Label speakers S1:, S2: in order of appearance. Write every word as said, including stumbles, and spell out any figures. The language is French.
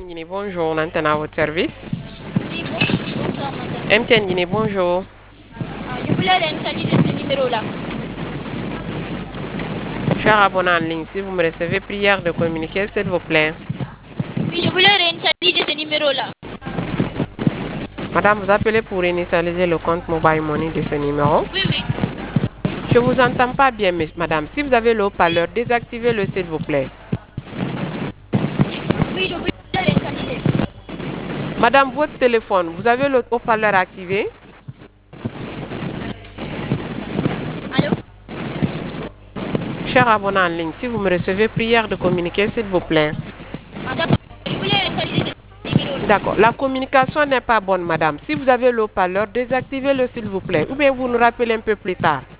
S1: Guinée, bonjour, Nantana à votre service.
S2: Oui, bon, bonsoir madame.
S1: M T N Guinée, bonjour.
S2: Ah, je voulais réinitialiser ce numéro-là.
S1: Cher abonné en ligne, si vous me recevez, prière de communiquer, s'il vous plaît.
S2: Oui, je voulais réinitialiser ce numéro-là.
S1: Madame, vous appelez pour initialiser le compte Mobile Money de ce numéro.
S2: Oui, oui.
S1: Je vous entends pas bien, mais- madame. Si vous avez le haut-parleur, désactivez-le, s'il vous plaît.
S2: Oui, je voulais réinitialiser.
S1: Madame, votre téléphone, vous avez le haut-parleur activé?
S2: Allô?
S1: Cher abonné en ligne, si vous me recevez, prière de communiquer, s'il vous plaît.
S2: Madame, je voulais réinitialiser ce numéro-là.
S1: D'accord. La communication n'est pas bonne, madame. Si vous avez le haut-parleur, désactivez-le, s'il vous plaît. Ou bien vous nous rappelez un peu plus tard.